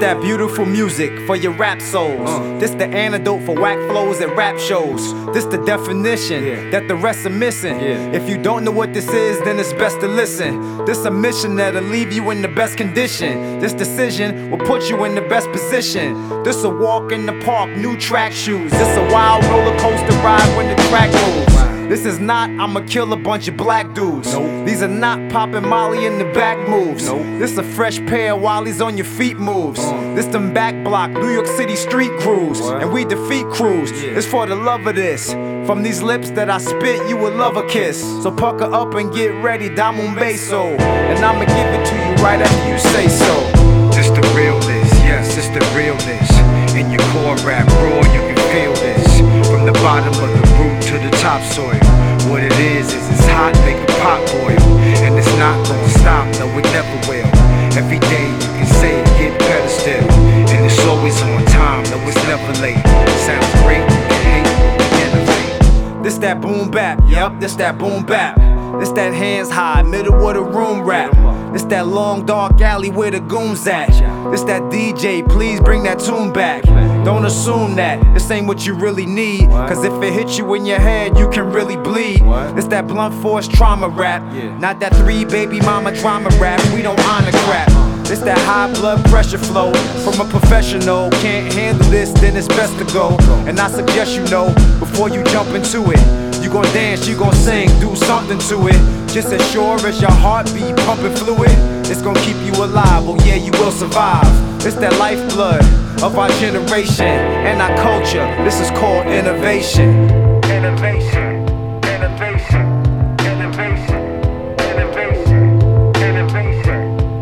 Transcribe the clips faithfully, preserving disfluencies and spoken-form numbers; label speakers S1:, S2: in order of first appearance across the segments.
S1: that beautiful music for your rap souls. Uh. This the antidote for whack flows and rap shows. This the definition yeah. that the rest are missing. Yeah. If you don't know what this is, then it's best to listen. This a mission that'll leave you in the best condition. This decision will put you in the best position. This a walk in the park, new track shoes. This a wild roller coaster ride when the track moves. This is not, I'ma kill a bunch of black dudes. Nope. These are not popping Molly in the back moves. Nope. This a fresh pair while he's on your feet moves. Uh. This them back block, New York City street crews. What? And we defeat crews. Yeah. It's for the love of this. From these lips that I spit, you will love a kiss. So pucker up and get ready, Dame un beso. And I'ma give it to you right after you say so.
S2: This the realness, yes, this the realness. In your core rap raw, you can feel this. From the bottom of the root to the topsoil. What it is, is it's hot, make a pot boil. And it's not gonna stop, no it never will. Every day you can say it, get better still. And it's always on time, no it's never late. It sounds great, you can hate, but we innovate.
S1: This that boom bap, yep, this that boom bap. This that hands high, middle of the room rap. This that long dark alley where the goons at. This that D J, please bring that tune back. Don't assume that this ain't what you really need. Cause if it hits you in your head, you can really bleed. This that blunt force trauma rap. Not that three baby mama drama rap. We don't honor crap. This that high blood pressure flow from a professional. Can't handle this, then it's best to go. And I suggest you know before you jump into it. You gon' dance, you gon' sing, do something to it. Just as sure as your heartbeat pumping fluid, it's gon' keep you alive, oh yeah, you will survive. It's that lifeblood of our generation and our culture. This is called innovation.
S2: Innovation, innovation, innovation, innovation, innovation,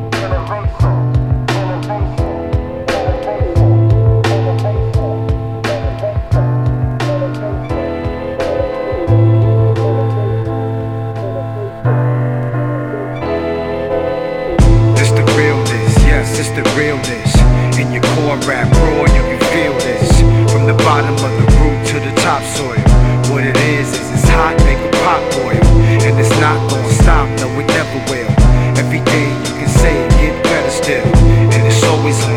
S2: This the realness. In your core rap raw, you can feel this. From the bottom of the root to the topsoil. What it is, is it's hot, make a pot boil. And it's not gonna stop, no it never will. Every day you can say it, get better still. And it's always on